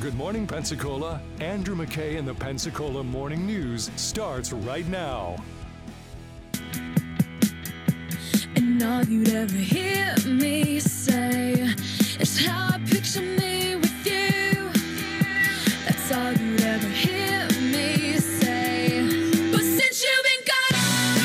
Good Morning Pensacola. Andrew McKay and the Pensacola Morning News starts right now. And all you'd ever hear me say is how I picture me with you. That's all you'd ever hear me say. But since you've been gone,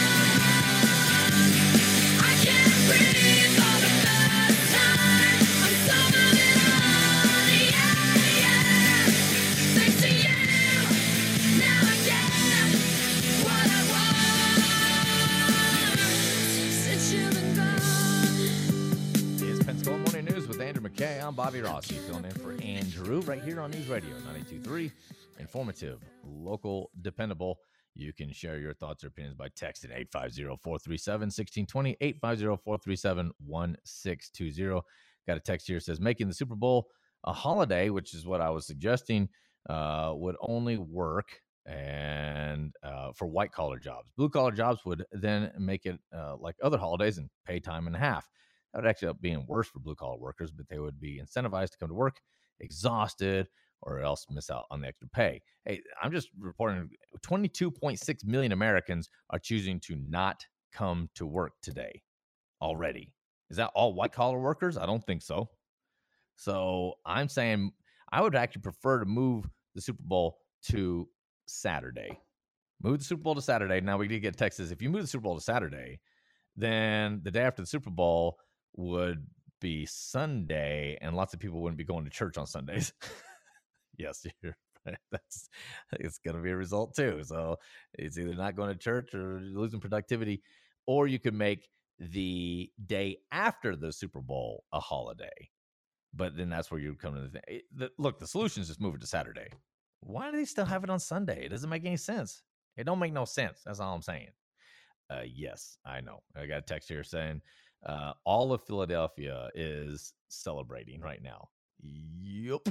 I can't breathe for the first time. I'm so moving on, yeah. Thanks to you, now I get what I want. Since you've been gone. It's Pensacola Morning News with Andrew McKay. I'm Bobby Rossi, filling in for Andrew right here on News Radio 92.3. Informative, local, dependable. You can share your thoughts or opinions by texting 850-437-1620, 850-437-1620. Got a text here that says, making the Super Bowl a holiday, which is what I was suggesting, would only work and for white-collar jobs. Blue-collar jobs would then make it like other holidays and pay time and a half. That would actually end up being worse for blue-collar workers, but they would be incentivized to come to work exhausted or else miss out on the extra pay. Hey, I'm just reporting 22.6 million Americans are choosing to not come to work today already. Is that all white-collar workers? I don't think so. So I'm saying I would actually prefer to move the Super Bowl to Saturday. Move the Super Bowl to Saturday. Now we did get Texas. If you move the Super Bowl to Saturday, then the day after the Super Bowl would be Sunday, and lots of people wouldn't be going to church on Sundays. Yes, you're right. It's going to be a result too. So it's either not going to church or losing productivity, or you could make the day after the Super Bowl a holiday. But then that's where you come to the thing. Look, the solution is just move it to Saturday. Why do they still have it on Sunday? It doesn't make any sense. It don't make no sense. That's all I'm saying. Yes, I know. I got a text here saying all of Philadelphia is celebrating right now. Yup.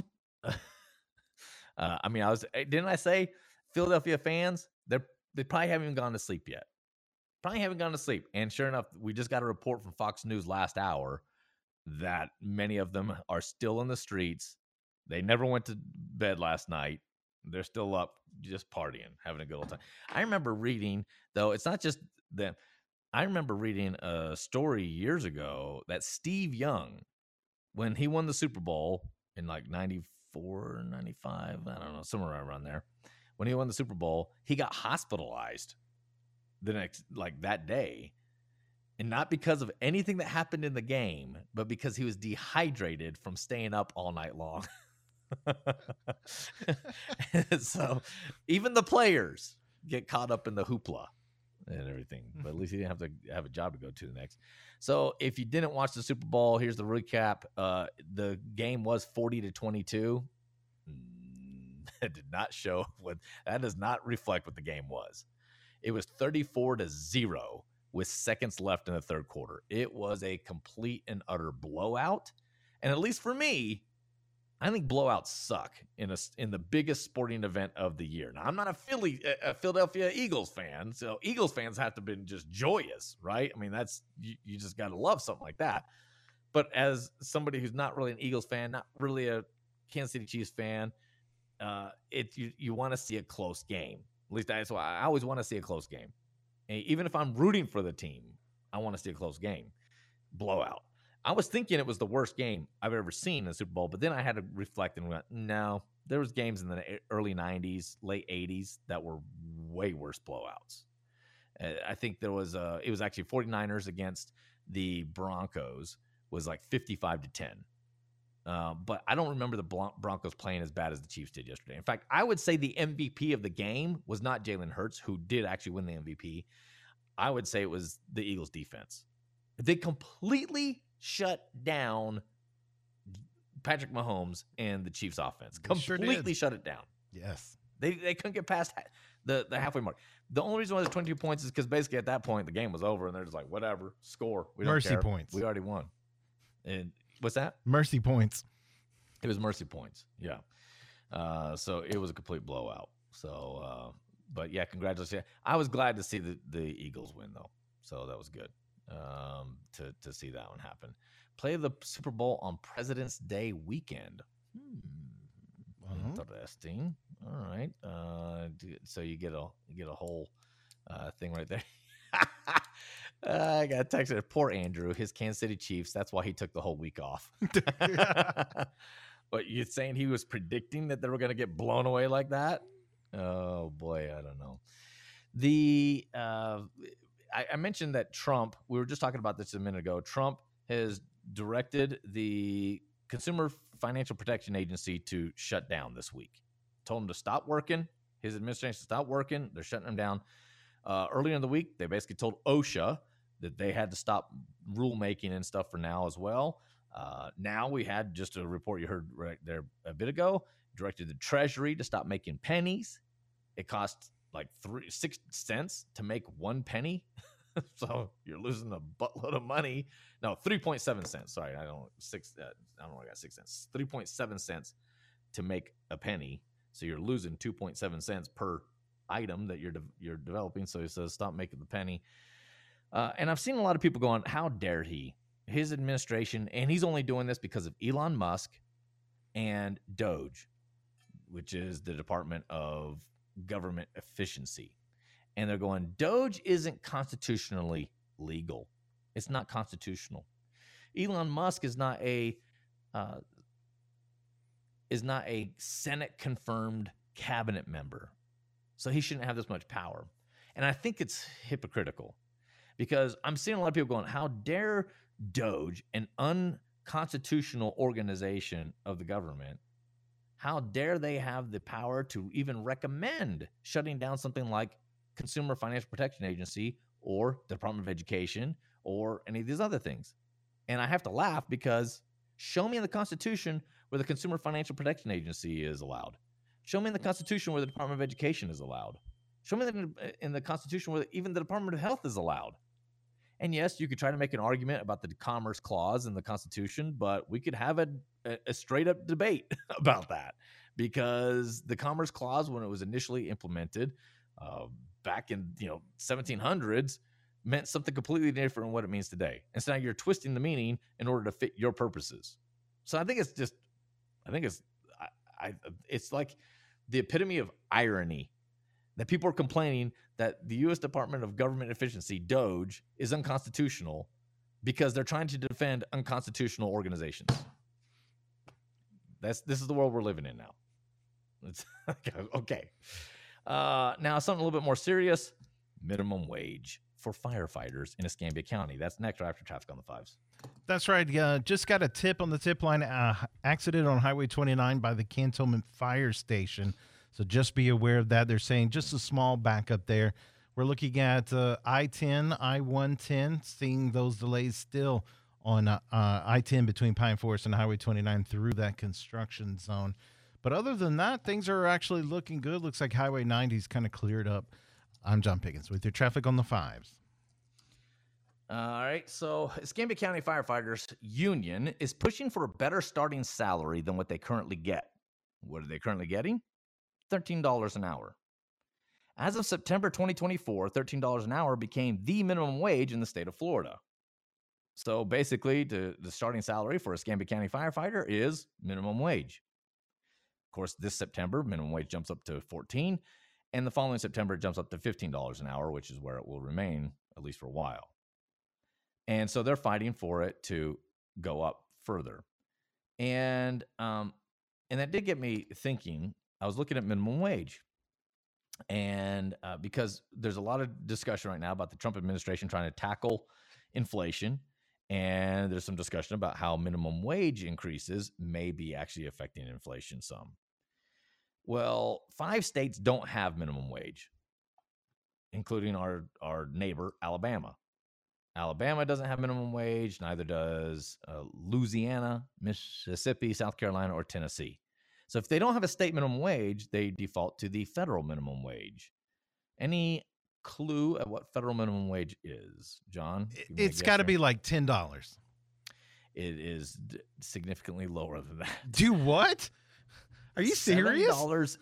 I mean, didn't I say Philadelphia fans? They probably haven't even gone to sleep yet. Probably haven't gone to sleep. And sure enough, we just got a report from Fox News last hour that many of them are still in the streets. They never went to bed last night. They're still up, just partying, having a good old time. I remember reading, though, it's not just them. I remember reading a story years ago that Steve Young, when he won the Super Bowl in like 94, 95, I don't know, somewhere around there. When he won the Super Bowl, he got hospitalized that day. And not because of anything that happened in the game, but because he was dehydrated from staying up all night long. So even the players get caught up in the hoopla and everything, but at least he didn't have to have a job to go to next. So if you didn't watch the Super Bowl, here's the recap. The game was 40-22. That did not show that does not reflect what the game was. It was 34-0 with seconds left in the third quarter. It was a complete and utter blowout. And at least for me, I think blowouts suck in the biggest sporting event of the year. Now, I'm not a Philadelphia Eagles fan, so Eagles fans have to have been just joyous, right? I mean, that's you just got to love something like that. But as somebody who's not really an Eagles fan, not really a Kansas City Chiefs fan, you want to see a close game. At least that's why I always want to see a close game. And even if I'm rooting for the team, I want to see a close game. Blowout. I was thinking it was the worst game I've ever seen in the Super Bowl, but then I had to reflect and went, no, there was games in the early 90s, late 80s that were way worse blowouts. I think it was actually 49ers against the Broncos was like 55-10. But I don't remember the Broncos playing as bad as the Chiefs did yesterday. In fact, I would say the MVP of the game was not Jalen Hurts, who did actually win the MVP. I would say it was the Eagles defense. They completely shut down Patrick Mahomes and the Chiefs offense. Completely shut it down. Yes. They couldn't get past the halfway mark. The only reason why there's 22 points is because basically at that point the game was over and they're just like, whatever, score. We don't care. Mercy points. We already won. And what's that? Mercy points. It was mercy points. Yeah. So it was a complete blowout. So, but yeah, congratulations. I was glad to see the Eagles win though. So that was good to see that one happen. Play the Super Bowl on President's Day weekend. Interesting. All right. So you get a whole thing right there. I got a text there. Poor Andrew, his Kansas City Chiefs. That's why he took the whole week off. But you're saying he was predicting that they were going to get blown away like that? Oh boy, I don't know. I mentioned that Trump. We were just talking about this a minute ago. Trump has directed the Consumer Financial Protection Agency to shut down this week. Told him to stop working. His administration stopped working. They're shutting him down. Earlier in the week, they basically told OSHA that they had to stop rulemaking and stuff for now as well. Now we had just a report you heard right there a bit ago, directed the Treasury to stop making pennies. It costs like 6 cents to make 1 penny. So you're losing a buttload of money. No, 3.7 cents. Sorry, I don't know. I got 6 cents. 3.7 cents to make a penny. So you're losing 2.7 cents per item that you're developing. So he says, stop making the penny. And I've seen a lot of people going, how dare he? His administration, and he's only doing this because of Elon Musk and DOGE, which is the Department of Government Efficiency. And they're going, DOGE isn't constitutionally legal. It's not constitutional. Elon Musk is not a Senate confirmed cabinet member. So he shouldn't have this much power. And I think it's hypocritical because I'm seeing a lot of people going, how dare DOGE, an unconstitutional organization of the government, how dare they have the power to even recommend shutting down something like Consumer Financial Protection Agency or the Department of Education or any of these other things? And I have to laugh because show me in the Constitution where the Consumer Financial Protection Agency is allowed. Show me in the Constitution where the Department of Education is allowed. Show me in the Constitution where even the Department of Health is allowed. And yes, you could try to make an argument about the Commerce Clause in the Constitution, but we could have a straight up debate about that because the Commerce Clause, when it was initially implemented back in 1700s, meant something completely different than what it means today. And so now you're twisting the meaning in order to fit your purposes. So I think it's like the epitome of irony that people are complaining that the U.S. Department of Government Efficiency, DOGE, is unconstitutional because they're trying to defend unconstitutional organizations. This is the world we're living in now. It's okay. Now, something a little bit more serious, minimum wage for firefighters in Escambia County. That's next right after Traffic on the Fives. That's right. Just got a tip on the tip line. Accident on Highway 29 by the Cantonment Fire Station. So just be aware of that. They're saying just a small backup there. We're looking at I-10, I-110, seeing those delays still on I-10 between Pine Forest and Highway 29 through that construction zone. But other than that, things are actually looking good. Looks like Highway 90 is kind of cleared up. I'm John Pickens with your Traffic on the Fives. All right, so Escambia County Firefighters Union is pushing for a better starting salary than what they currently get. What are they currently getting? $13 an hour. As of September 2024, $13 an hour became the minimum wage in the state of Florida. So basically, the starting salary for a Escambia County firefighter is minimum wage. Of course, this September, minimum wage jumps up to $14, and the following September, it jumps up to $15 an hour, which is where it will remain, at least for a while. And so they're fighting for it to go up further. And that did get me thinking. I was looking at minimum wage. And because there's a lot of discussion right now about the Trump administration trying to tackle inflation. And there's some discussion about how minimum wage increases may be actually affecting inflation some. Well, 5 states don't have minimum wage, including our neighbor, Alabama. Alabama doesn't have minimum wage, neither does Louisiana, Mississippi, South Carolina, or Tennessee. So if they don't have a state minimum wage, they default to the federal minimum wage. Any clue at what federal minimum wage is, John? It's got to be like $10. It is significantly lower than that. Do what? Are you serious?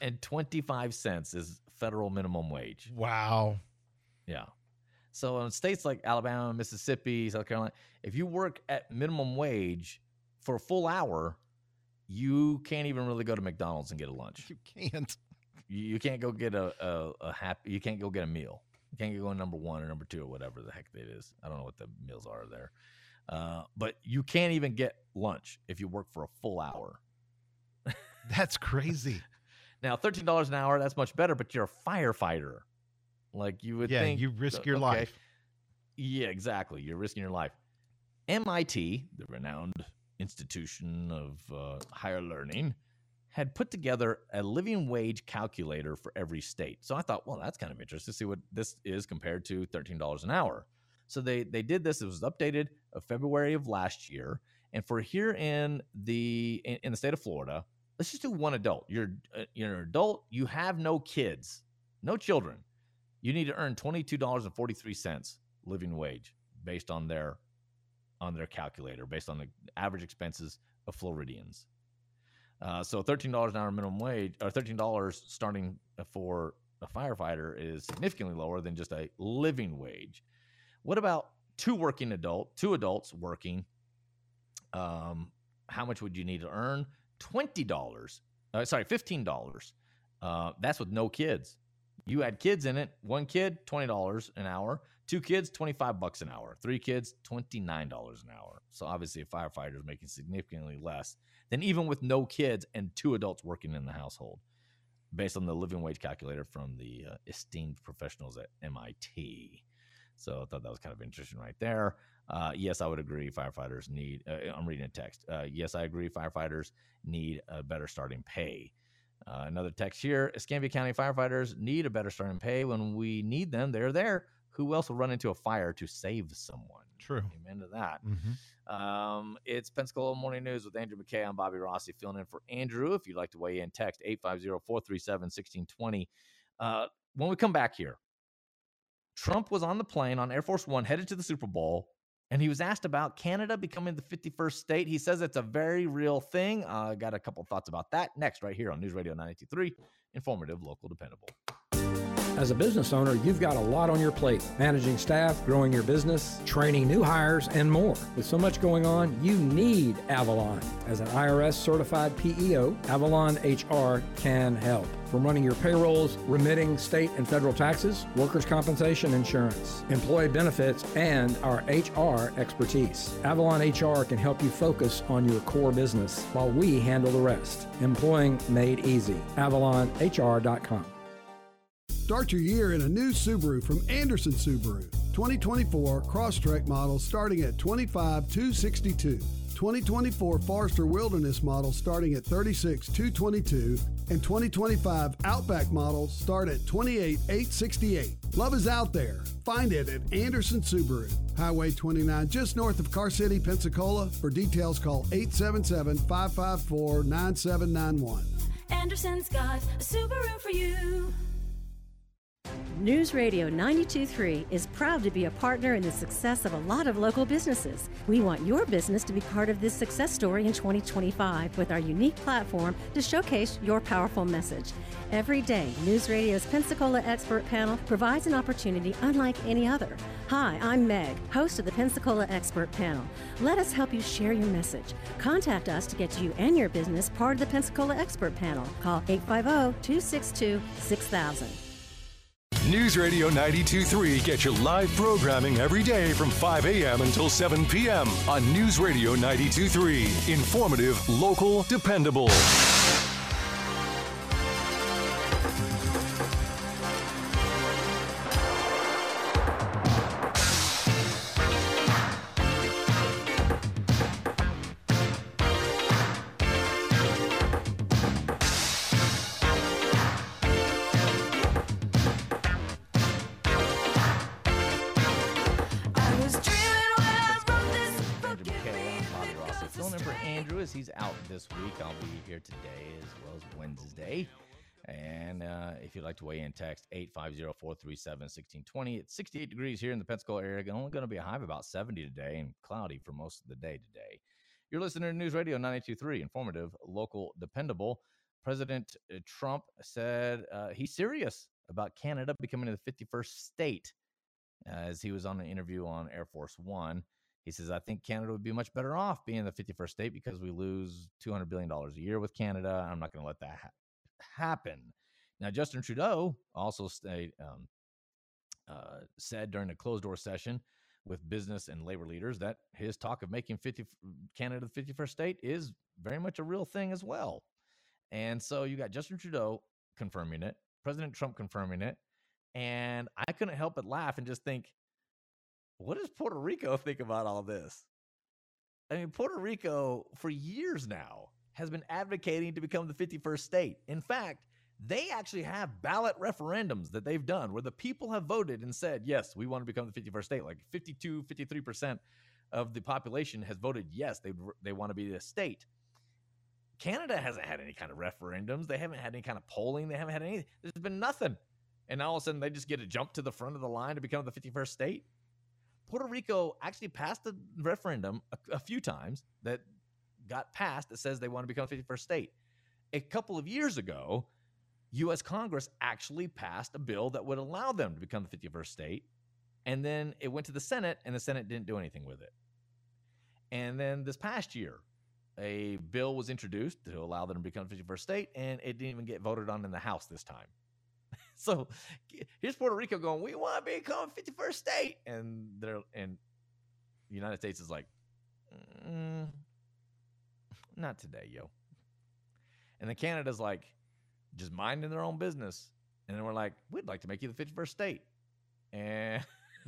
$7.25 is federal minimum wage. Wow. Yeah. So in states like Alabama, Mississippi, South Carolina, if you work at minimum wage for a full hour, you can't even really go to McDonald's and get a lunch. You can't. You can't go get you can't go get a meal. You can't go number 1 or number 2 or whatever the heck it is. I don't know what the meals are there. But you can't even get lunch if you work for a full hour. That's crazy. Now, $13 an hour, that's much better, but you're a firefighter. Like you would think. Yeah, you risk your life. Yeah, exactly. You're risking your life. MIT, the renowned institution of higher learning, had put together a living wage calculator for every state. So I thought, well, that's kind of interesting to see what this is compared to $13 an hour. So they did this. It was updated of February of last year. And for here in the state of Florida, let's just do one adult. You're an adult. You have no kids, no children. You need to earn $22.43 living wage based on their calculator, based on the average expenses of Floridians. So $13 an hour minimum wage, or $13 starting for a firefighter, is significantly lower than just a living wage. What about two adults working? How much would you need to earn? $15. That's with no kids. You add kids in it. One kid, $20 an hour. Two kids, $25 an hour. Three kids, $29 an hour. So obviously a firefighter is making significantly less than even with no kids and two adults working in the household, based on the living wage calculator from the esteemed professionals at MIT. So I thought that was kind of interesting right there. Yes, I would agree. Firefighters need, I'm reading a text. Yes, I agree. Firefighters need a better starting pay. Another text here. Escambia County firefighters need a better starting pay. When we need them, they're there. Who else will run into a fire to save someone? True. Amen to that. Mm-hmm. It's Pensacola Morning News with Andrew McKay. I'm Bobby Rossi filling in for Andrew. If you'd like to weigh in, text 850-437-1620. When we come back here, Trump was on the plane on Air Force One headed to the Super Bowl, and he was asked about Canada becoming the 51st state. He says it's a very real thing. I got a couple thoughts about that next right here on News Radio 92.3, informative, local, dependable. As a business owner, you've got a lot on your plate. Managing staff, growing your business, training new hires, and more. With so much going on, you need Avalon. As an IRS-certified PEO, Avalon HR can help. From running your payrolls, remitting state and federal taxes, workers' compensation insurance, employee benefits, and our HR expertise. Avalon HR can help you focus on your core business while we handle the rest. Employing made easy. AvalonHR.com. Start your year in a new Subaru from Anderson Subaru. 2024 Crosstrek models starting at $25,262. 2024 Forester Wilderness models starting at $36,222. And 2025 Outback models start at $28,868. Love is out there. Find it at Anderson Subaru. Highway 29 just north of Car City, Pensacola. For details, call 877-554-9791. Anderson's got a Subaru for you. News Radio 92.3 is proud to be a partner in the success of a lot of local businesses. We want your business to be part of this success story in 2025 with our unique platform to showcase your powerful message. Every day, News Radio's Pensacola Expert Panel provides an opportunity unlike any other. Hi, I'm Meg, host of the Pensacola Expert Panel. Let us help you share your message. Contact us to get you and your business part of the Pensacola Expert Panel. Call 850-262-6000. News Radio 92.3 gets you live programming every day from 5 a.m. until 7 p.m. on News Radio 92.3. Informative, local, dependable. He's out this week. I'll be here today as well as Wednesday. And if you'd like to weigh in, text 850-437-1620. It's 68 degrees here in the Pensacola area. Only going to be a high of about 70 today and cloudy for most of the day today. You're listening to News Radio 92.3, informative, local, dependable. President Trump said he's serious about Canada becoming the 51st state as he was on an interview on Air Force One. He says, I think Canada would be much better off being the 51st state because we lose $200 billion a year with Canada. I'm not going to let that happen. Now, Justin Trudeau also said during a closed-door session with business and labor leaders that his talk of making Canada the 51st state is very much a real thing as well. And so you got Justin Trudeau confirming it, President Trump confirming it, and I couldn't help but laugh and just think, what does Puerto Rico think about all this? I mean, Puerto Rico, for years now, has been advocating to become the 51st state. In fact, they actually have ballot referendums that they've done where the people have voted and said, yes, we want to become the 51st state. Like 52, 53% of the population has voted yes, they want to be the state. Canada hasn't had any kind of referendums. They haven't had any kind of polling. They haven't had anything. There's been nothing. And all of a sudden, they just get to jump to the front of the line to become the 51st state. Puerto Rico actually passed a referendum a few times that got passed that says they want to become the 51st state. A couple of years ago, U.S. Congress actually passed a bill that would allow them to become the 51st state. And then it went to the Senate, and the Senate didn't do anything with it. And then this past year, a bill was introduced to allow them to become the 51st state, and it didn't even get voted on in the House this time. So here's Puerto Rico going, we want to become 51st state. And the United States is like, not today, yo. And then Canada's like, just minding their own business. And then we're like, we'd like to make you the 51st state. And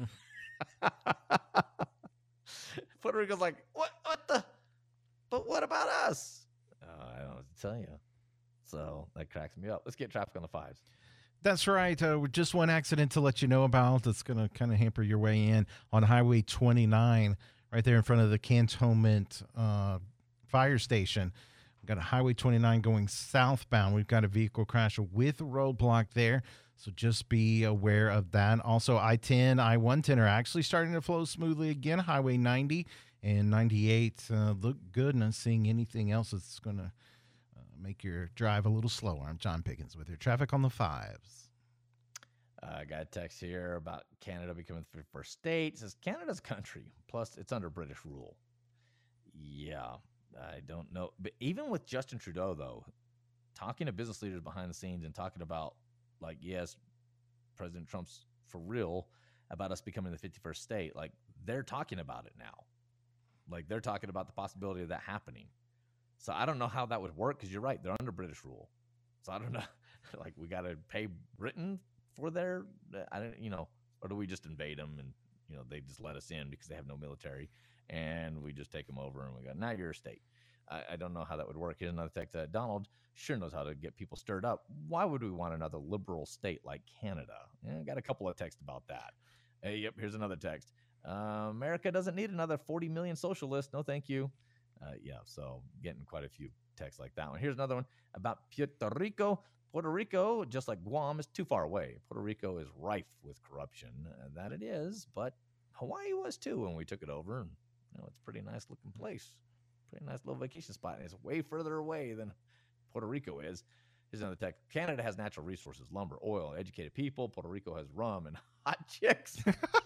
Puerto Rico's like, what the? But what about us? I don't know what to tell you. So that cracks me up. Let's get traffic on the fives. That's right. Just one accident to let you know about that's going to kind of hamper your way in on Highway 29, right there in front of the Cantonment fire station. We've got a Highway 29 going southbound. We've got a vehicle crash with a roadblock there, so just be aware of that. Also, I-10, I-110 are actually starting to flow smoothly again. Highway 90 and 98 look good. Not seeing anything else that's going to make your drive a little slower. I'm John Pickens with your traffic on the fives. I got a text here about Canada becoming the 51st state. It says Canada's country, plus it's under British rule. Yeah, I don't know. But even with Justin Trudeau, though, talking to business leaders behind the scenes and talking about, like, yes, President Trump's for real about us becoming the 51st state, like, they're talking about it now. Like, they're talking about the possibility of that happening. So I don't know how that would work because you're right. They're under British rule. So I don't know. Like, we got to pay Britain for their, or do we just invade them and, they just let us in because they have no military and we just take them over and we go, now you're a state. I don't know how that would work. Here's another text. Donald sure knows how to get people stirred up. Why would we want another liberal state like Canada? I got a couple of texts about that. Yep, here's another text. America doesn't need another 40 million socialists. No, thank you. So getting quite a few texts like that one. Here's another one about Puerto Rico. Puerto Rico, just like Guam, is too far away. Puerto Rico is rife with corruption. That it is, but Hawaii was too when we took it over. And, it's a pretty nice looking place. Pretty nice little vacation spot. And it's way further away than Puerto Rico is. Here's another text. Canada has natural resources, lumber, oil, educated people. Puerto Rico has rum and hot chicks.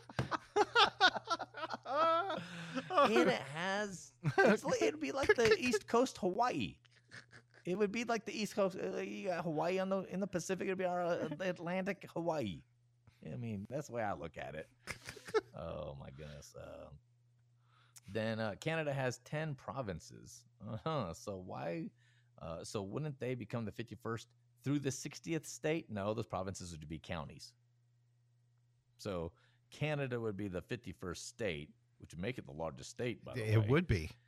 And it has, it'd be like the East Coast Hawaii. It would be like the East Coast. You got Hawaii in the Pacific. It'd be our Atlantic Hawaii. I mean, that's the way I look at it. Oh my goodness. Then Canada has 10 provinces. So why? So wouldn't they become the 51st through the 60th state? No, those provinces would be counties. So Canada would be the 51st state, which would make it the largest state, by the way. It would be.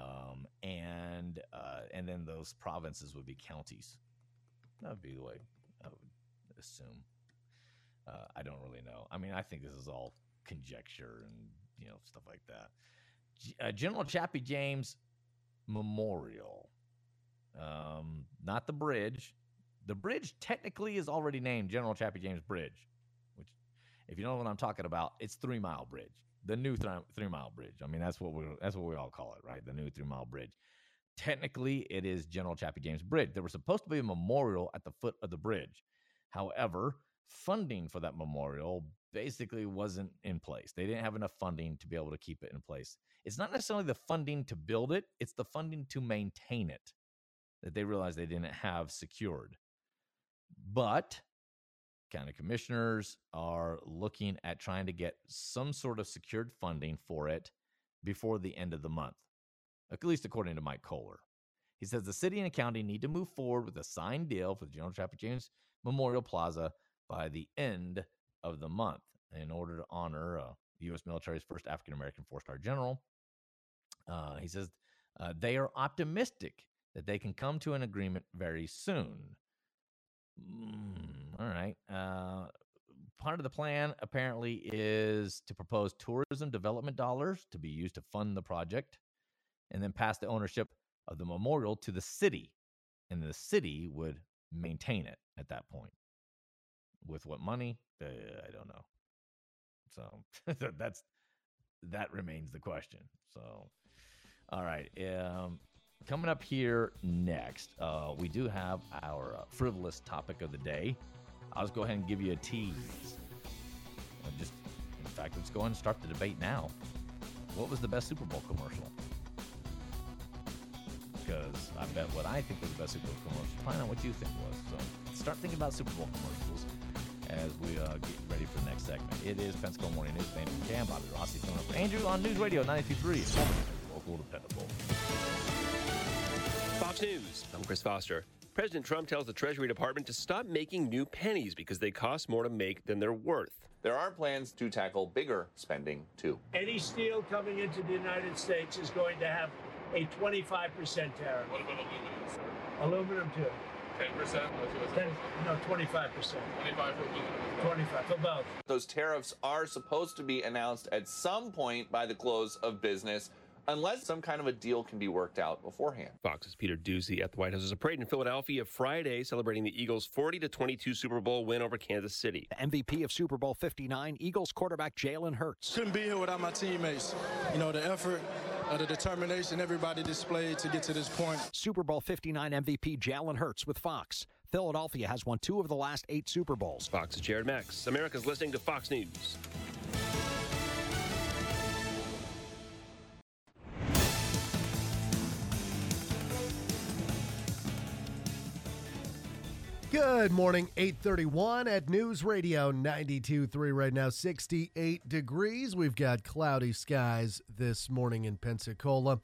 And then those provinces would be counties. That would be the way I would assume. I don't really know. I mean, I think this is all conjecture and, stuff like that. General Chappie James Memorial. Not the bridge. The bridge technically is already named General Chappie James Bridge, which, if you know what I'm talking about, it's 3 Mile Bridge. The new 3 Mile Bridge. I mean, that's what we all call it, right? The new 3 Mile Bridge. Technically, it is General Chappie James Bridge. There was supposed to be a memorial at the foot of the bridge. However, funding for that memorial basically wasn't in place. They didn't have enough funding to be able to keep it in place. It's not necessarily the funding to build it, it's the funding to maintain it that they realized they didn't have secured. But county commissioners are looking at trying to get some sort of secured funding for it before the end of the month, at least according to Mike Kohler. He says the city and the county need to move forward with a signed deal for the General Traffic James Memorial Plaza by the end of the month in order to honor the U.S. military's first African-American four-star general. He says they are optimistic that they can come to an agreement very soon. All right. Part of the plan apparently is to propose tourism development dollars to be used to fund the project and then pass the ownership of the memorial to the city. And the city would maintain it at that point. With what money? I don't know. So that remains the question. So, all right. Coming up here next, we do have our frivolous topic of the day. I'll just go ahead and give you a tease. In fact, let's go ahead and start the debate now. What was the best Super Bowl commercial? Because I bet what I think was the best Super Bowl commercial. Find out what you think was. So start thinking about Super Bowl commercials as we get ready for the next segment. It is Pensacola Morning News. Thank you, Cam, Bobby Rossi, filling up for Andrew on News Radio 92.3. Local, dependable. Fox News, I'm Chris Foster. President Trump tells the Treasury Department to stop making new pennies because they cost more to make than they're worth. There are plans to tackle bigger spending, too. Any steel coming into the United States is going to have a 25% tariff. What about aluminum, sir? Aluminum, too. 10%? No, 25%. 25 for aluminum. 25 for both. Those tariffs are supposed to be announced at some point by the close of business, unless some kind of a deal can be worked out beforehand. Fox's Peter Doocy at the White House. There's a parade in Philadelphia Friday celebrating the Eagles' 40-22 Super Bowl win over Kansas City. MVP of Super Bowl 59, Eagles quarterback Jalen Hurts. Couldn't be here without my teammates. You know, the effort, the determination everybody displayed to get to this point. Super Bowl 59 MVP Jalen Hurts with Fox. Philadelphia has won 2 of the last 8 Super Bowls. Fox's Jared Max. America's listening to Fox News. Good morning, 8:31 at News Radio 92.3 right now, 68 degrees. We've got cloudy skies this morning in Pensacola.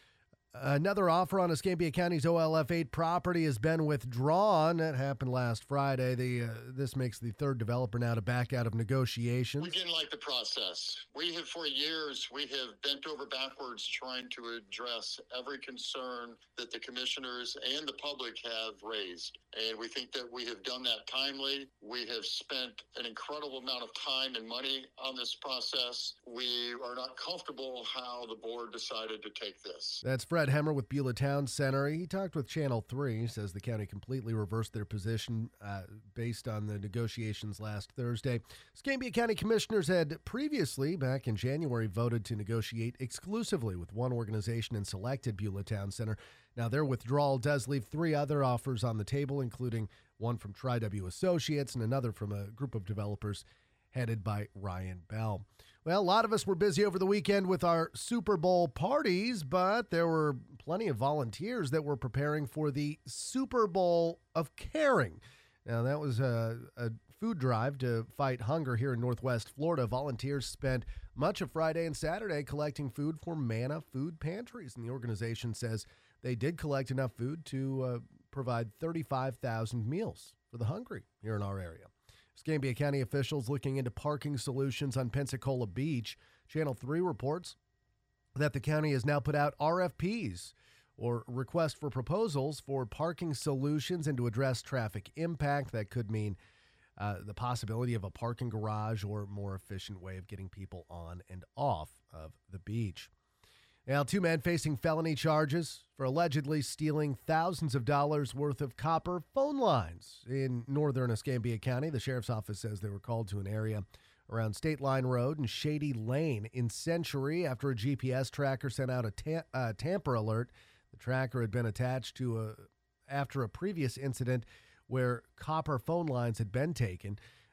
Another offer on Escambia County's OLF 8 property has been withdrawn. That happened last Friday. This makes the third developer now to back out of negotiations. We didn't like the process. We have, for years, bent over backwards trying to address every concern that the commissioners and the public have raised. And we think that we have done that timely. We have spent an incredible amount of time and money on this process. We are not comfortable how the board decided to take this. That's Fred Hemmer with Beulah Town Center. He talked with Channel 3. He says the county completely reversed their position based on the negotiations last Thursday. Escambia County commissioners had previously, back in January, voted to negotiate exclusively with one organization and selected Beulah Town Center. Now, their withdrawal does leave 3 other offers on the table, including one from Tri-W Associates and another from a group of developers headed by Ryan Bell. Well, a lot of us were busy over the weekend with our Super Bowl parties, but there were plenty of volunteers that were preparing for the Super Bowl of Caring. Now, that was a food drive to fight hunger here in Northwest Florida. Volunteers spent much of Friday and Saturday collecting food for Manna Food Pantries, and the organization says they did collect enough food to provide 35,000 meals for the hungry here in our area. Escambia County officials looking into parking solutions on Pensacola Beach. Channel 3 reports that the county has now put out RFPs, or request for proposals, for parking solutions and to address traffic impact. That could mean the possibility of a parking garage or more efficient way of getting people on and off of the beach. Now, 2 men facing felony charges for allegedly stealing thousands of dollars worth of copper phone lines in northern Escambia County. The sheriff's office says they were called to an area around State Line Road and Shady Lane in Century after a GPS tracker sent out a tamper alert. The tracker had been attached to after a previous incident where copper phone lines had been taken.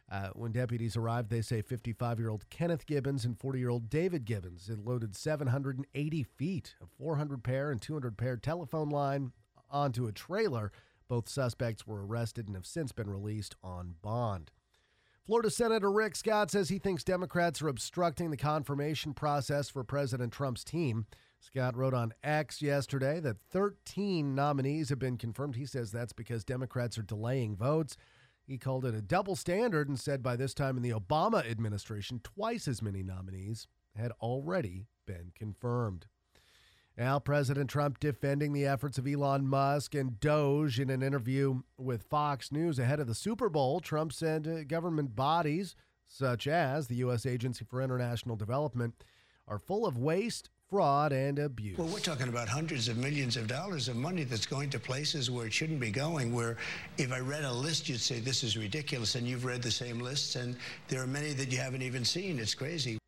When deputies arrived, they say 55-year-old Kenneth Gibbons and 40-year-old David Gibbons had loaded 780 feet of 400-pair and 200-pair telephone line onto a trailer. Both suspects were arrested and have since been released on bond. Florida Senator Rick Scott says he thinks Democrats are obstructing the confirmation process for President Trump's team. Scott wrote on X yesterday that 13 nominees have been confirmed. He says that's because Democrats are delaying votes. He called it a double standard and said by this time in the Obama administration, twice as many nominees had already been confirmed. Now, President Trump defending the efforts of Elon Musk and Doge in an interview with Fox News ahead of the Super Bowl. Trump said government bodies, such as the U.S. Agency for International Development, are full of waste, fraud, and abuse. Well, we're talking about hundreds of millions of dollars of money that's going to places where it shouldn't be going, where if I read a list, you'd say this is ridiculous, and you've read the same lists, and there are many that you haven't even seen. It's crazy.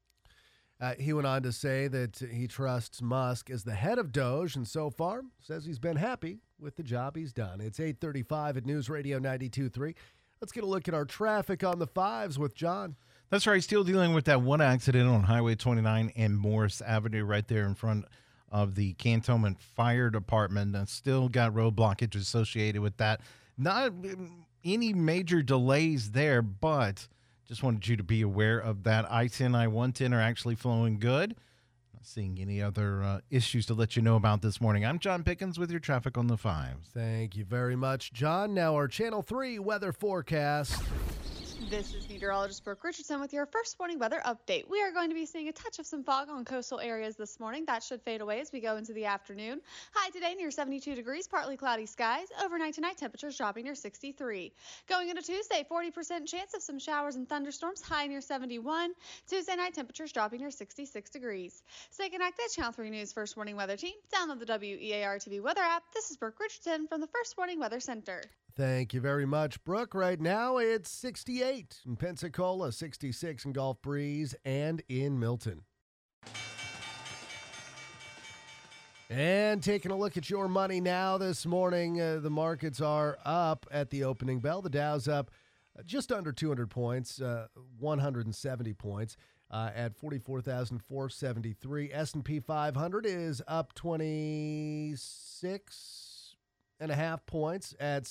He went on to say that he trusts Musk as the head of Doge, and so far says he's been happy with the job he's done. It's 8:35 at News Radio 92.3. Let's get a look at our traffic on the fives with John. That's right. Still dealing with that one accident on Highway 29 and Morris Avenue right there in front of the Cantonment Fire Department. Still got road blockage associated with that. Not any major delays there, but just wanted you to be aware of that. I-10, I-110 are actually flowing good. Not seeing any other issues to let you know about this morning. I'm John Pickens with your traffic on the fives. Thank you very much, John. Now our Channel 3 weather forecast. This is meteorologist Brooke Richardson with your first morning weather update. We are going to be seeing a touch of some fog on coastal areas this morning. That should fade away as we go into the afternoon. High today near 72 degrees, partly cloudy skies. Overnight tonight, temperatures dropping near 63. Going into Tuesday, 40% chance of some showers and thunderstorms, high near 71. Tuesday night, temperatures dropping near 66 degrees. Stay connected, Channel 3 News First Morning Weather Team. Download the WEAR TV weather app. This is Brooke Richardson from the First Morning Weather Center. Thank you very much, Brooke. Right now, it's 68 in Pensacola, 66 in Gulf Breeze, and in Milton. And taking a look at your money now this morning, the markets are up at the opening bell. The Dow's up just under 200 points, 170 points at 44,473. S&P 500 is up 26.5 points at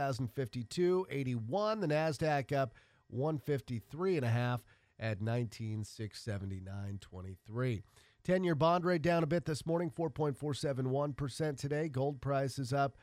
6,052.81. The NASDAQ up 153.5 at 19,679.23. 10-year bond rate down a bit this morning, 4.471% today. Gold price is up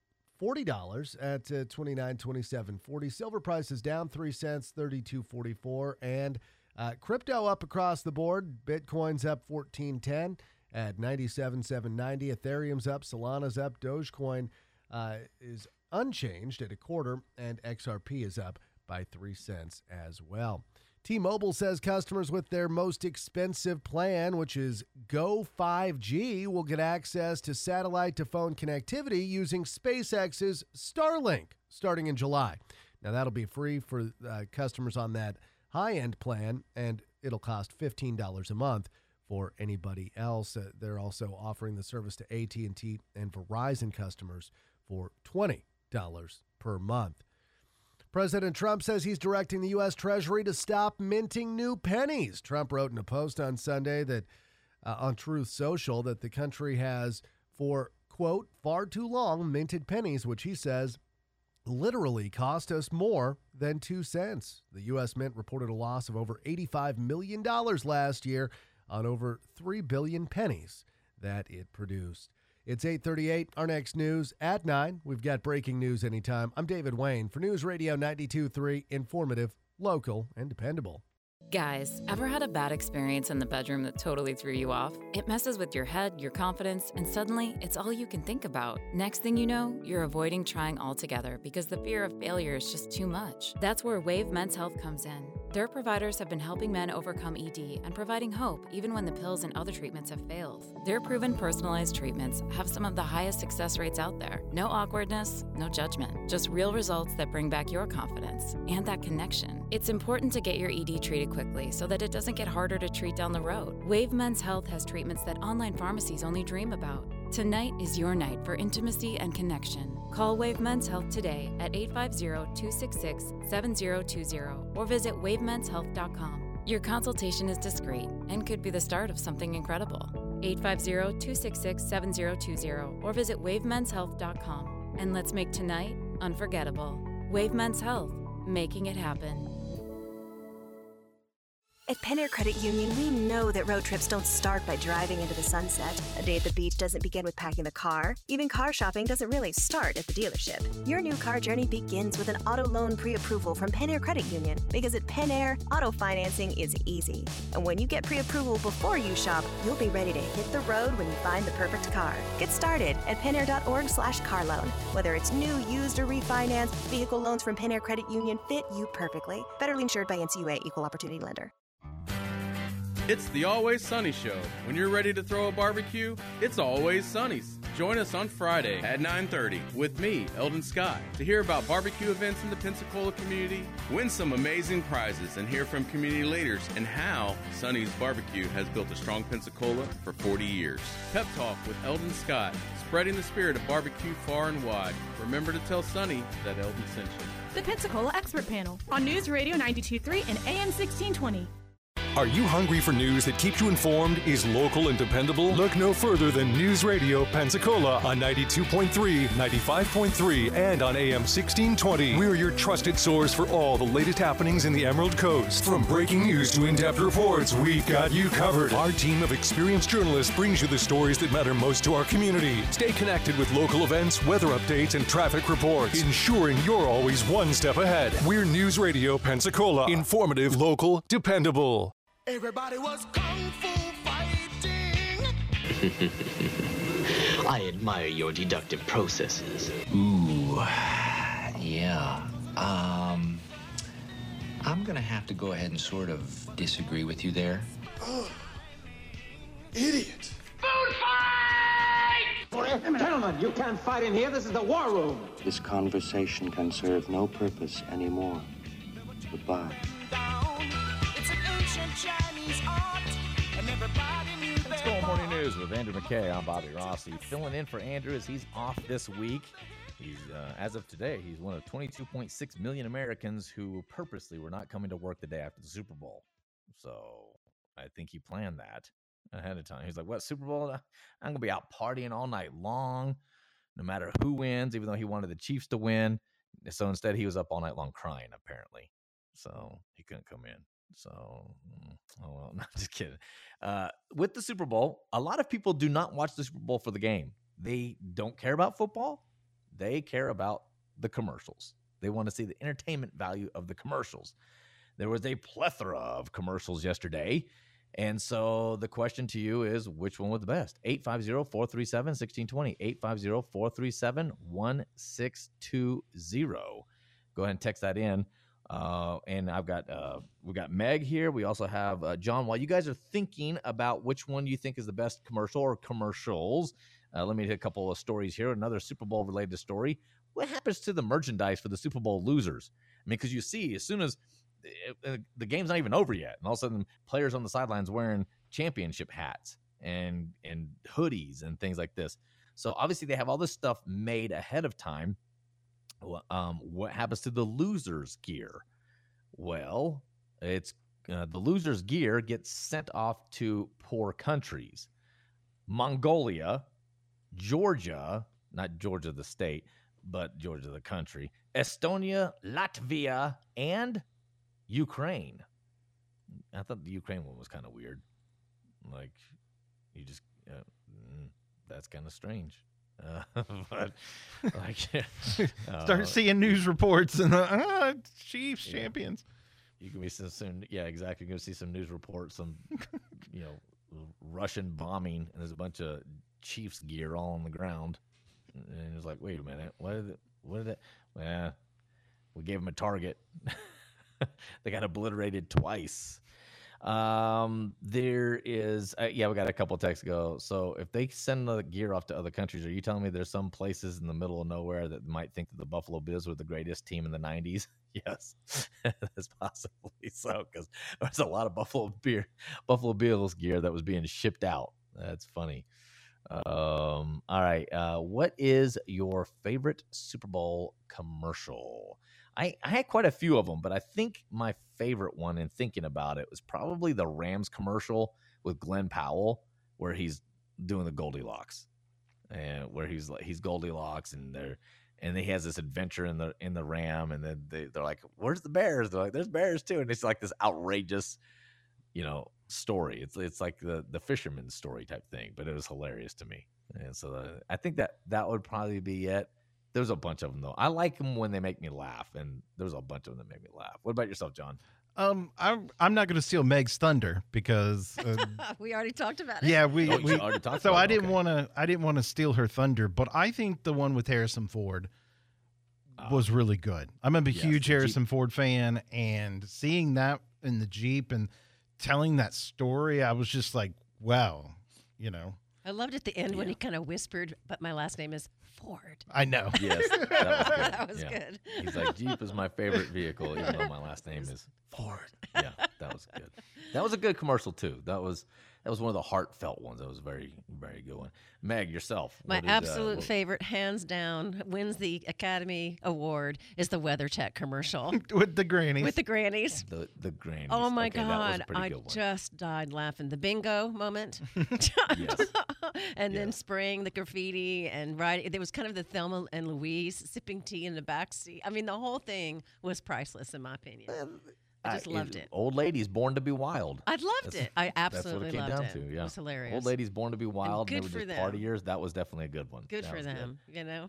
$40 at $29.2740. Silver price is down 3 cents, $32.44. And crypto up across the board. Bitcoin's up $14.10 at $97,790. Ethereum's up, Solana's up, Dogecoin is unchanged at a quarter, and XRP is up by 3 cents as well. T-Mobile says customers with their most expensive plan, which is Go 5G, will get access to satellite-to-phone connectivity using SpaceX's Starlink starting in July. Now, that'll be free for customers on that high-end plan, and it'll cost $15 a month for anybody else. They're also offering the service to AT&T and Verizon customers for $20 per month. President Trump says he's directing the U.S. Treasury to stop minting new pennies. Trump wrote in a post on Sunday that on Truth Social that the country has, for, quote, far too long minted pennies, which he says literally cost us more than 2 cents. The U.S. Mint reported a loss of over $85 million last year on over 3 billion pennies that it produced. It's 8:38. Our next news at 9. We've got breaking news anytime. I'm David Wayne for News Radio 92.3, informative, local, and dependable. Guys, ever had a bad experience in the bedroom that totally threw you off? It messes with your head, your confidence, and suddenly it's all you can think about. Next thing you know, you're avoiding trying altogether because the fear of failure is just too much. That's where Wave Men's Health comes in. Their providers have been helping men overcome ED and providing hope even when the pills and other treatments have failed. Their proven personalized treatments have some of the highest success rates out there. No awkwardness, no judgment, just real results that bring back your confidence and that connection. It's important to get your ED treated quickly so that it doesn't get harder to treat down the road. Wave Men's Health has treatments that online pharmacies only dream about. Tonight is your night for intimacy and connection. Call Wave Men's Health today at 850-266-7020 or visit wavemenshealth.com. Your consultation is discreet and could be the start of something incredible. 850-266-7020 or visit wavemenshealth.com. And let's make tonight unforgettable. Wave Men's Health, making it happen. At Penair Credit Union, we know that road trips don't start by driving into the sunset. A day at the beach doesn't begin with packing the car. Even car shopping doesn't really start at the dealership. Your new car journey begins with an auto loan pre-approval from Penair Credit Union, because at Penair, auto financing is easy. And when you get pre-approval before you shop, you'll be ready to hit the road when you find the perfect car. Get started at penair.org/car loan. Whether it's new, used, or refinanced, vehicle loans from Penair Credit Union fit you perfectly. Federally insured by NCUA, Equal Opportunity Lender. It's the Always Sunny Show. When you're ready to throw a barbecue, it's Always Sunny's. Join us on Friday at 9:30 with me, Eldon Scott, to hear about barbecue events in the Pensacola community, win some amazing prizes, and hear from community leaders and how Sunny's Barbecue has built a strong Pensacola for 40 years. Pep Talk with Eldon Scott, spreading the spirit of barbecue far and wide. Remember to tell Sunny that Eldon sent you. The Pensacola Expert Panel on News Radio 92.3 and AM 1620. Are you hungry for news that keeps you informed, is local and dependable? Look no further than News Radio Pensacola on 92.3, 95.3, and on AM 1620. We're your trusted source for all the latest happenings in the Emerald Coast. From breaking news to in-depth reports, we've got you covered. Our team of experienced journalists brings you the stories that matter most to our community. Stay connected with local events, weather updates, and traffic reports, ensuring you're always one step ahead. We're News Radio Pensacola. Informative, local, dependable. Everybody was kung fu fighting. I admire your deductive processes. Ooh, yeah. I'm gonna have to go ahead and sort of disagree with you there. Oh, idiot. Food fight! Gentlemen, you can't fight in here. This is the war room. This conversation can serve no purpose anymore. Goodbye. Let's go on Morning News with Andrew McKay. I'm Bobby Rossi. Filling in for Andrew as he's off this week. He's, as of today, he's one of 22.6 million Americans who purposely were not coming to work the day after the Super Bowl. So I think he planned that ahead of time. He's like, what, Super Bowl? I'm going to be out partying all night long, no matter who wins, even though he wanted the Chiefs to win. So instead, he was up all night long crying, apparently. So he couldn't come in. So, oh well, not just kidding. With the Super Bowl, a lot of people do not watch the Super Bowl for the game. They don't care about football. They care about the commercials. They want to see the entertainment value of the commercials. There was a plethora of commercials yesterday. And so the question to you is, which one was the best? 850-437-1620, 850-437-1620. Go ahead and text that in. And we got Meg here. We also have John. While you guys are thinking about which one you think is the best commercial or commercials, let me hit a couple of stories here. Another Super Bowl related story. What happens to the merchandise for the Super Bowl losers? I mean, because you see, as soon as the game's not even over yet, and all of a sudden players on the sidelines wearing championship hats and hoodies and things like this. So obviously they have all this stuff made ahead of time. What happens to the losers' gear? Well, it's the losers' gear gets sent off to poor countries. Mongolia, Georgia, not Georgia the state, but Georgia the country, Estonia, Latvia, and Ukraine. I thought the Ukraine one was kind of weird. Like, you just, that's kind of strange. But like, start seeing news reports and Chiefs champions. You can be soon. Yeah, exactly. You're going to see some news reports, some Russian bombing, and there's a bunch of Chiefs gear all on the ground. And it's like, wait a minute, what did it? Well, we gave them a target. They got obliterated twice. There is, we got a couple of texts ago. So if they send the gear off to other countries, are you telling me there's some places in the middle of nowhere that might think that the Buffalo Bills were the greatest team in the 90s? Yes, that's possibly so, because there's a lot of Buffalo Bills gear that was being shipped out. That's funny. All right. What is your favorite Super Bowl commercial? I had quite a few of them, but I think my favorite one in thinking about it was probably the Rams commercial with Glenn Powell, where he's doing the Goldilocks, and where he's Goldilocks, and he has this adventure in the Ram, and then they're like, "Where's the bears?" They're like, "There's bears too," and it's like this outrageous, story. It's like the fisherman's story type thing, but it was hilarious to me, and so I think that would probably be it. There's a bunch of them though. I like them when they make me laugh, and there's a bunch of them that make me laugh. What about yourself, John? I'm not going to steal Meg's thunder because we already talked about it. yeah, we already talked. So about I didn't want to steal her thunder, but I think the one with Harrison Ford was really good. I'm a huge Harrison Ford fan, and seeing that in the Jeep and telling that story, I was just like, wow, I loved at the end when he kind of whispered, "But my last name is Ford." I know. Yes, that was good. That was good. He's like, Jeep is my favorite vehicle, even though my last name is Ford. Yeah, that was good. That was a good commercial too. That was one of the heartfelt ones. That was very, very good one. Meg, yourself. My absolute favorite, hands down, wins the Academy Award, is the WeatherTech commercial. With the grannies. With the grannies. The grannies. Oh, my Okay, that was God. a pretty I good one. just died laughing. The bingo moment. Yes. And then spraying the graffiti and riding. There was kind of the Thelma and Louise sipping tea in the back seat. I mean, the whole thing was priceless, in my opinion. I just loved it. Old ladies born to be wild. I loved it. I absolutely that's what it came loved down it. to. Yeah, It was hilarious. Old ladies born to be wild. good they for were just them. partiers. That was definitely a good one. Good That for was them, Yeah.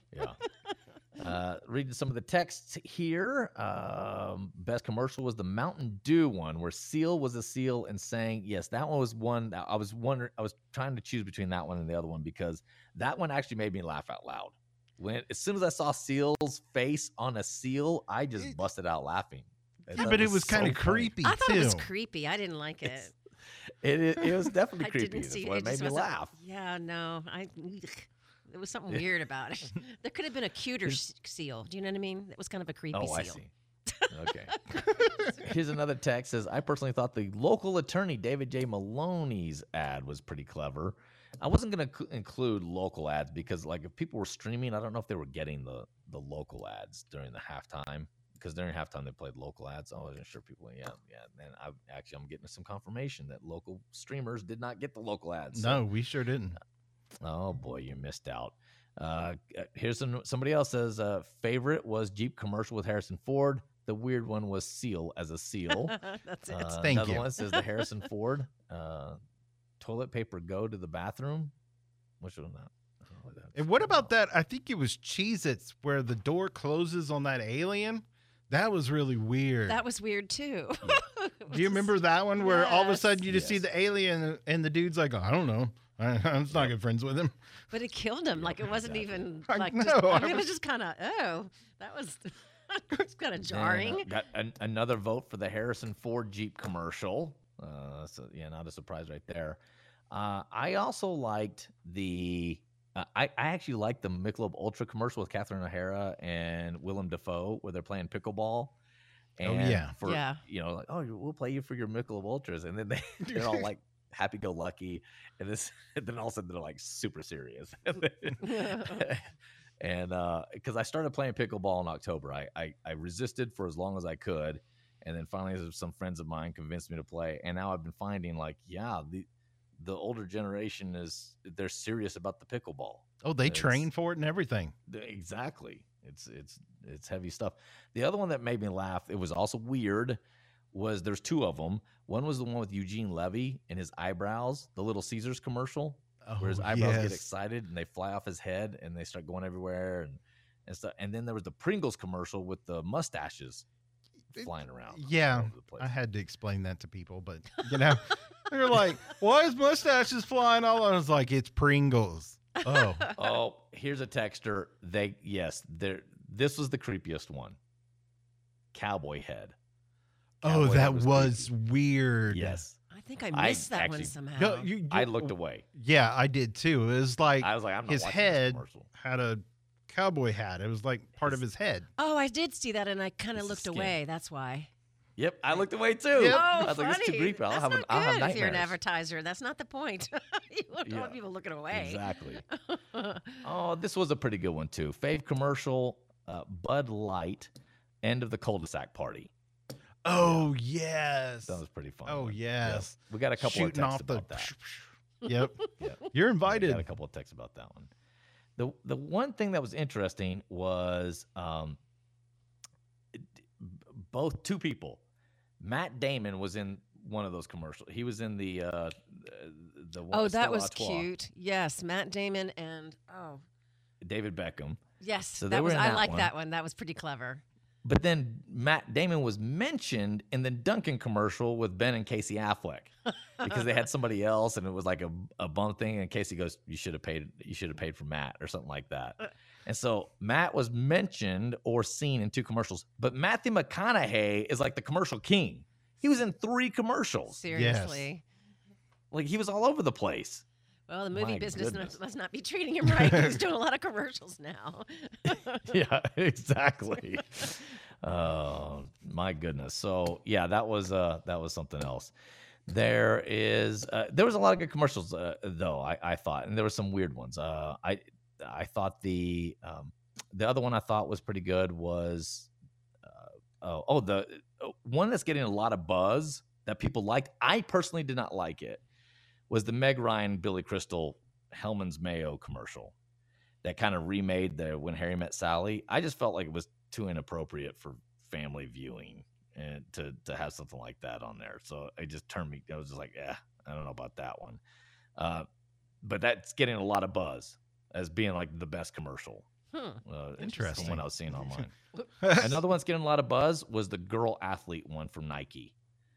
Reading some of the texts here. Best commercial was the Mountain Dew one, where Seal was a seal and saying, yes, that one was one that I was trying to choose between that one and the other one, because that one actually made me laugh out loud. As soon as I saw Seal's face on a seal, I just busted out laughing. Yeah, but it was kind of creepy too. I thought it was creepy. I didn't like it. It was definitely I creepy. didn't That's see what it. made just me wasn't- laugh. Yeah, no. There was something weird about it. There could have been a cuter seal. Do you know what I mean? It was kind of a creepy seal. I see. Okay. Here's another text. Says, I personally thought the local attorney David J. Maloney's ad was pretty clever. I wasn't going to include local ads because, like, if people were streaming, I don't know if they were getting the local ads during the halftime, because during halftime they played local ads. I wasn't sure people. Yeah. And I'm getting some confirmation that local streamers did not get the local ads. No, we sure didn't. Oh boy, you missed out. Here's somebody else says favorite was Jeep commercial with Harrison Ford. The weird one was Seal as a seal. That's it. Thank another you. one says the Harrison Ford. Toilet paper go to the bathroom. Which one? And what about that? I think it was Cheez-Its where the door closes on that alien. That was really weird. That was weird, too. Do you remember that one where all of a Yes. sudden you just see the alien and the dude's like, I don't know. I'm not good friends with him. But it killed him. Like, it wasn't even, I like, know, just, I it was was- just kind of, that was it's kind of jarring. Got another vote for the Harrison Ford Jeep commercial. So yeah, not a surprise right there. I also liked I actually liked the Michelob Ultra commercial with Catherine O'Hara and Willem Dafoe, where they're playing pickleball. And yeah. Like, oh, we'll play you for your Michelob Ultras, and then they're all like happy-go-lucky, and then all of a sudden they're like super serious. And because I started playing pickleball in October, I resisted for as long as I could, and then finally some friends of mine convinced me to play, and now I've been finding the older generation they're serious about the pickleball. Oh, they train for it and everything. Exactly. It's heavy stuff. The other one that made me laugh, it was also weird, was there's two of them. One was the one with Eugene Levy and his eyebrows, the Little Caesars commercial, where his eyebrows get excited and they fly off his head and they start going everywhere and stuff. And then there was the Pringles commercial with the mustaches flying around. Yeah, all over the place. I had to explain that to people, but they're like, "Why is mustaches flying all?" I was like, "It's Pringles." Oh, Here's a texter. This was the creepiest one. Cowboy head. Oh, that was weird. Yes. I think I missed that one somehow. No, I looked away. Yeah, I did too. It was like, I was like, I'm not his watching this head commercial. had a cowboy hat. It was like part of his head. Oh, I did see that, and I kind of looked skin. away. That's why. Yep, I looked away too. Yep. I Oh, was like, it's too funny. creepy. I'll That's have not nightmares. if you're an advertiser. That's not the point. You don't want people looking away. Exactly. Oh, this was a pretty good one too. Fave commercial, Bud Light, end of the cul-de-sac party. Oh, yes. That was pretty fun. Oh, yes. We got a couple Shooting of texts off about that. Yep. Yep. You're invited. We got a couple of texts about that one. The one thing that was interesting was both two people. Matt Damon was in one of those commercials. He was in the one. Oh, that Stella was Artois. cute. Yes, Matt Damon and David Beckham. yes, So they that were was. in I that like one. that one. That was pretty clever. But then Matt Damon was mentioned in the Dunkin' commercial with Ben and Casey Affleck because they had somebody else and it was like a bum thing. And Casey goes, "You should have paid for Matt," or something like that. And so Matt was mentioned or seen in two commercials. But Matthew McConaughey is like the commercial king. He was in 3 commercials. Seriously. Like he was all over the place. Well, the movie My business goodness. must not be treating him right. He's doing a lot of commercials now. Yeah, exactly. Oh my goodness. So yeah, that was something else. There was a lot of good commercials though. I thought, and there were some weird ones. I thought the other one I thought was pretty good was the one that's getting a lot of buzz that people liked. I personally did not like it. Was the Meg Ryan, Billy Crystal, Hellman's Mayo commercial that kind of remade the When Harry Met Sally. I just felt like it was too inappropriate for family viewing and to have something like that on there. So it just turned me, I was just like, I don't know about that one. But that's getting a lot of buzz as being like the best commercial. Interesting. From what I was seeing online. Another one's getting a lot of buzz was the girl athlete one from Nike.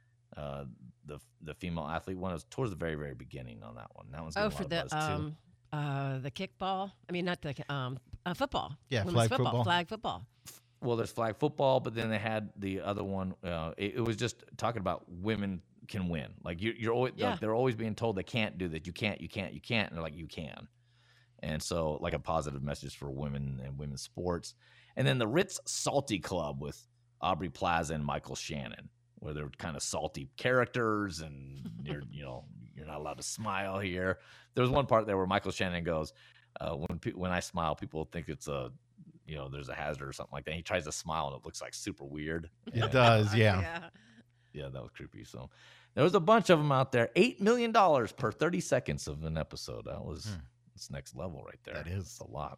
The female athlete one was towards the very, very beginning on that one. That one's getting for a lot of buzz too. the kickball. I mean, not the football. Yeah, Women's flag football. Flag football. Well, there's flag football, but then they had the other one. It was just talking about women can win. Like you're always like they're always being told they can't do that. You can't. And they're like, you can. And so like a positive message for women and women's sports. And then the Ritz Salty Club with Aubrey Plaza and Michael Shannon, where they're kind of salty characters and you're not allowed to smile here. There was one part there where Michael Shannon goes, when I smile, people think it's there's a hazard or something like that. He tries to smile and it looks like super weird. It does, yeah. Yeah, that was creepy. So there was a bunch of them out there. $8 million per 30 seconds of an episode. That's next level right there. That is a lot.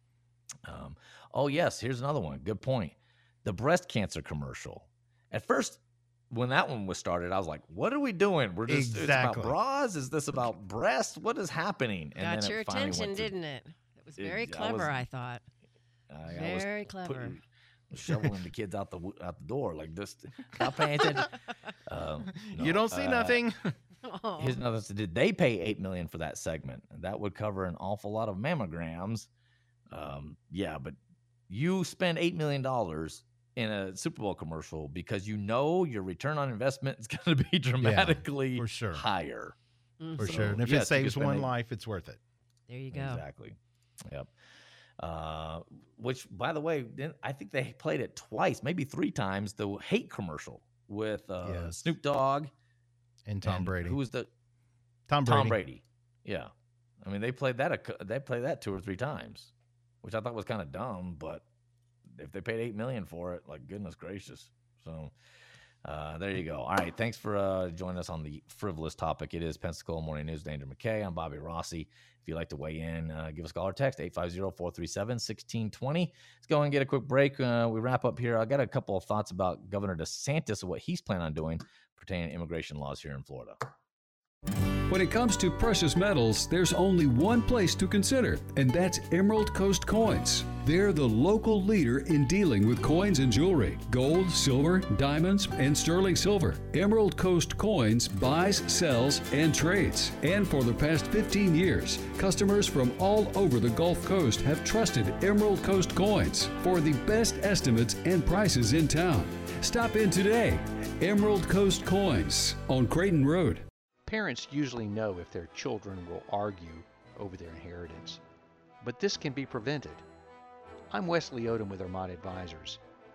Oh yes, here's another one. Good point. The breast cancer commercial. At first, when that one was started, I was like, what are we doing? We're just it's about bras? Is this about breasts? What is happening? And Got then your it finally attention, went to- didn't it? It was very clever, I thought. Very clever. Shoveling the kids out the door like this. Stop paying attention. You don't see nothing. Here's another. Did they pay $8 million for that segment? That would cover an awful lot of mammograms. Yeah, but you spend $8 million in a Super Bowl commercial because your return on investment is going to be dramatically for sure. higher. For So, sure. And if yes, it saves you could spend one $8 life, it's worth it. There you go. Exactly. Yep. Which, by the way, I think they played it twice, maybe 3 times. The hate commercial with Snoop Dogg and Tom Brady. Who was the Tom Brady? Tom Brady. Yeah. I mean, they played that 2 or 3 times, which I thought was kind of dumb. But if they paid $8 million for it, like goodness gracious. So there you go. All right. Thanks for joining us on the frivolous topic. It is Pensacola Morning News. Danger McKay. I'm Bobby Rossi. If you'd like to weigh in, give us a call or text 850-437-1620. Let's go and get a quick break. We wrap up here. I got a couple of thoughts about Governor DeSantis and what he's planning on doing pertaining to immigration laws here in Florida. When it comes to precious metals, there's only one place to consider, and that's Emerald Coast Coins. They're the local leader in dealing with coins and jewelry, gold, silver, diamonds, and sterling silver. Emerald Coast Coins buys, sells, and trades. And for the past 15 years, customers from all over the Gulf Coast have trusted Emerald Coast Coins for the best estimates and prices in town. Stop in today. Emerald Coast Coins on Creighton Road. Parents usually know if their children will argue over their inheritance, but this can be prevented. I'm Wesley Odom with Armada Advisors.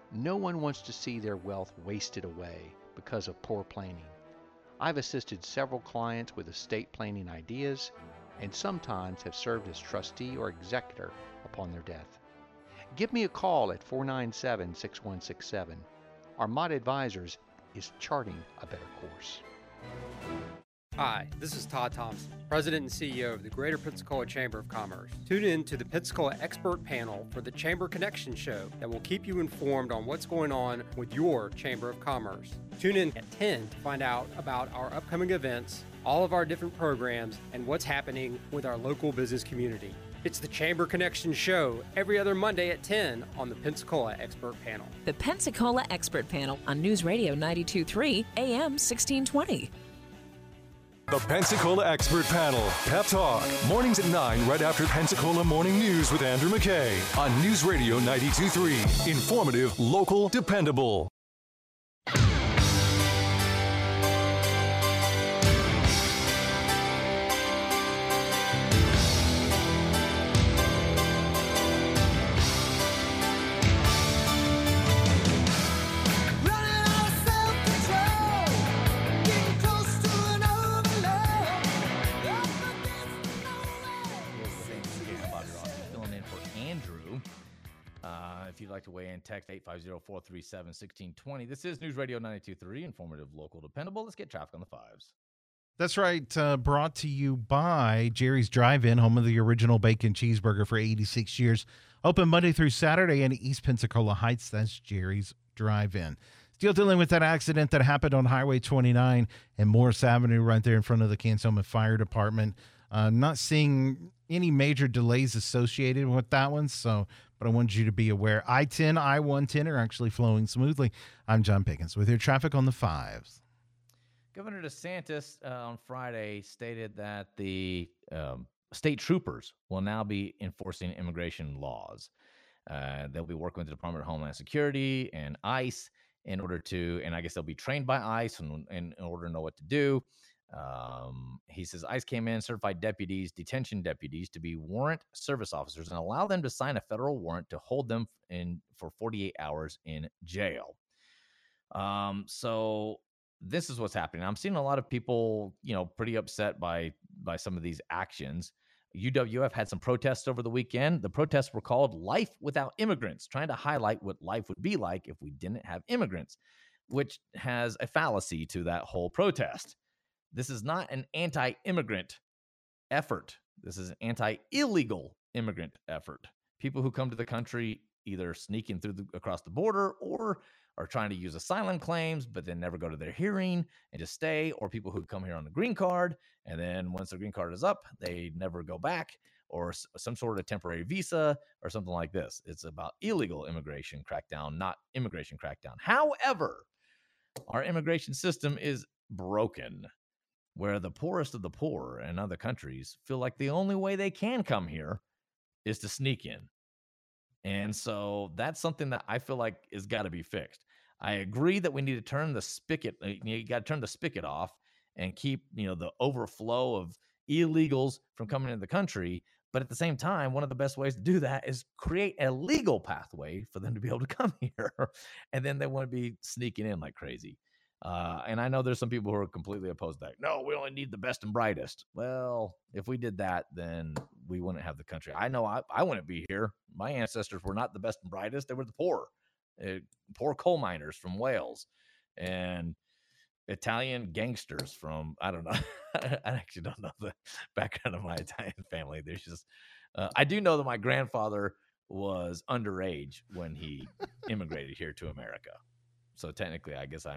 No one wants to see their wealth wasted away because of poor planning. I've assisted several clients with estate planning ideas and sometimes have served as trustee or executor upon their death. Give me a call at 497-6167. Armada Advisors is charting a better course. Hi, this is Todd Thompson, President and CEO of the Greater Pensacola Chamber of Commerce. Tune in to the Pensacola Expert Panel for the Chamber Connection Show that will keep you informed on what's going on with your Chamber of Commerce. Tune in at 10 to find out about our upcoming events, all of our different programs, and what's happening with our local business community. It's the Chamber Connection Show every other Monday at 10 on the Pensacola Expert Panel. The Pensacola Expert Panel on News Radio 92.3 AM 1620. The Pensacola Expert Panel. Pep Talk. Mornings at 9 right after Pensacola Morning News with Andrew McKay on News Radio 92.3. Informative, local, dependable. If you'd like to weigh in, text 850-437-1620. This is News Radio 92.3, informative, local, dependable. Let's get traffic on the fives. That's right. Brought to you by Jerry's Drive-In, home of the original bacon cheeseburger for 86 years. Open Monday through Saturday in East Pensacola Heights. That's Jerry's Drive-In. Still dealing with that accident that happened on Highway 29 and Morris Avenue right there in front of the Cancelman Fire Department. Not seeing any major delays associated with that one, but I wanted you to be aware. I-10, I-110 are actually flowing smoothly. I'm John Pickens with your traffic on the fives. Governor DeSantis on Friday stated that the state troopers will now be enforcing immigration laws. They'll be working with the Department of Homeland Security and ICE in order to, and I guess they'll be trained by ICE in order to know what to do. He says ICE came in, certified deputies, detention deputies to be warrant service officers and allow them to sign a federal warrant to hold them in for 48 hours in jail. So this is what's happening. I'm seeing a lot of people, pretty upset by some of these actions. UWF had some protests over the weekend. The protests were called Life Without Immigrants, trying to highlight what life would be like if we didn't have immigrants, which has a fallacy to that whole protest. This is not an anti-immigrant effort. This is an anti-illegal immigrant effort. People who come to the country either sneaking across the border or are trying to use asylum claims, but then never go to their hearing and just stay, or people who come here on the green card, and then once their green card is up, they never go back, or some sort of temporary visa or something like this. It's about illegal immigration crackdown, not immigration crackdown. However, our immigration system is broken, where the poorest of the poor in other countries feel like the only way they can come here is to sneak in. And so that's something that I feel like has got to be fixed. I agree that we need to turn the spigot. You got to turn the spigot off and keep, the overflow of illegals from coming into the country. But at the same time, one of the best ways to do that is create a legal pathway for them to be able to come here. And then they want to be sneaking in like crazy. And I know there's some people who are completely opposed to that. No, we only need the best and brightest. Well, if we did that, then we wouldn't have the country. I know I wouldn't be here. My ancestors were not the best and brightest. They were the poor coal miners from Wales and Italian gangsters from, I don't know. I actually don't know the background of my Italian family. There's just, I do know that my grandfather was underage when he immigrated here to America. So technically, I guess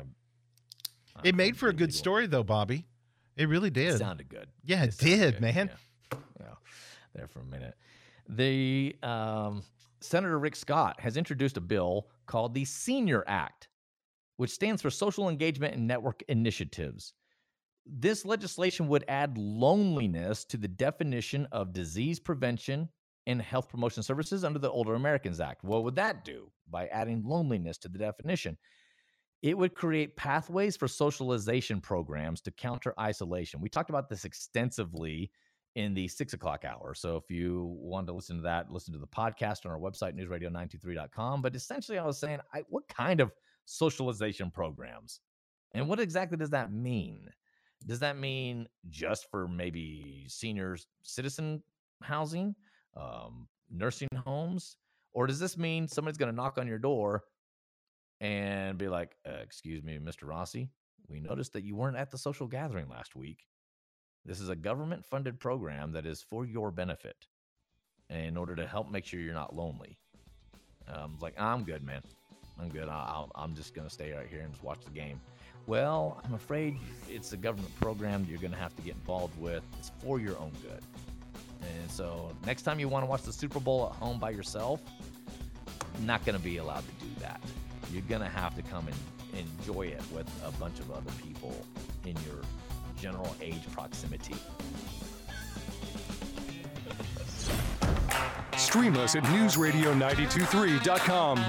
it made for a good story, though, Bobby. It really did. It sounded good. Yeah, it did, good, man. Yeah. There for a minute. The Senator Rick Scott has introduced a bill called the Senior Act, which stands for Social Engagement and Network Initiatives. This legislation would add loneliness to the definition of disease prevention and health promotion services under the Older Americans Act. What would that do by adding loneliness to the definition? It would create pathways for socialization programs to counter isolation. We talked about this extensively in the 6 o'clock hour. So if you want to listen to that, listen to the podcast on our website, newsradio923.com. But essentially, I was saying, what kind of socialization programs? And what exactly does that mean? Does that mean just for maybe seniors, citizen housing, nursing homes? Or does this mean somebody's going to knock on your door and be like, excuse me, Mr. Rossi, we noticed that you weren't at the social gathering last week. This is a government-funded program that is for your benefit in order to help make sure you're not lonely. I'm good, man. I'm good. I'm just going to stay right here and just watch the game. Well, I'm afraid it's a government program that you're going to have to get involved with. It's for your own good. And so next time you want to watch the Super Bowl at home by yourself, you're not going to be allowed to do that. You're going to have to come and enjoy it with a bunch of other people in your general age proximity. Stream us at newsradio923.com.